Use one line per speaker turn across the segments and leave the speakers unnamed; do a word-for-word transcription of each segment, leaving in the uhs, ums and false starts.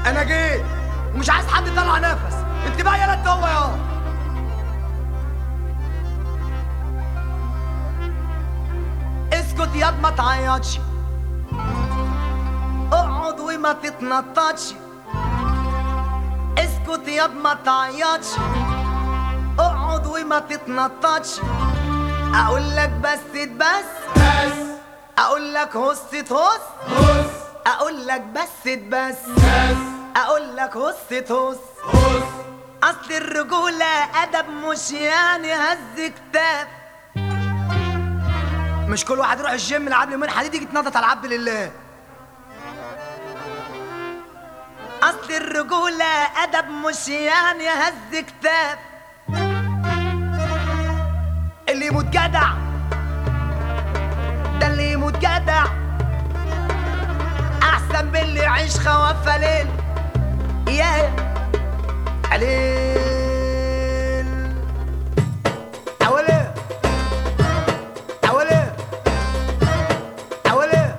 انا جيت ومش عايز حد يطلع نفس. انت بقى يالا انت هو يا اسكت ياض ما تعيطش، اقعد وما تتنططش. اسكت ياض ما تعيطش، اقعد وما تتنططش. اقول لك بس بس
بس
اقول لك هص هص
هص
اقول لك بس بس
بس
اقول لك هص هص.
هص
اصل الرجولة ادب مش يعني هز كتاب. مش كل واحد يروح الجيم يلعب يومين حديد يجي يتنطط على العبد لله. اصل الرجولة ادب مش يعني هز كتاب. اللي يموت جدع ده اللي يموت جدع احسن من اللي يعيش خوافة ليل. يا عليل اولي اولي اولي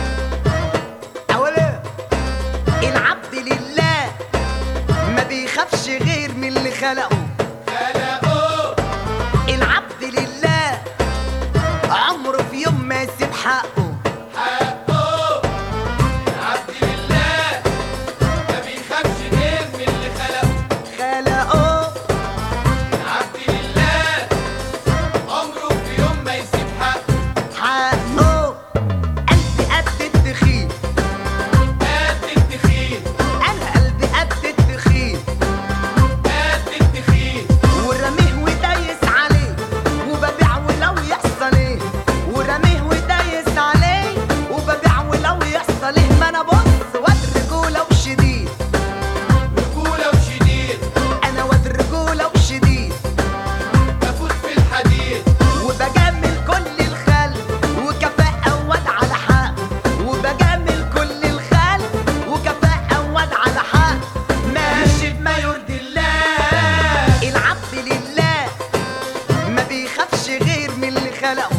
اولي. العبد لله ما بيخافش غير من اللي خلقه.
خلقوه
العبد لله عمره في يوم ما يسيب حقه.
حقه العبد لله ما بيخافش غير من اللي خلقه.
خلقه
العبد لله عمره في يوم ما يسيب حقه.
حقه. قلبي قد التخين،
قد التخين
انا قلبي قد التخين.
قد التخين
ورميه ودايس عليه وببيع ولو يحصل ايه. ورميه ودايس عليه وببيع ولو يحصل ايه. ما انا بص واد رجولة وشديد،
رجولة وشديد
انا واد رجولة وشديد.
بفوت في الحديد
وبجامل كل الخلق وكفاءة واد على حق. وبجامل كل الخلق وكفاءة واد على حق. ماشي بما يرضي الله. العبد لله ما بيخافش غير من اللي خلقه.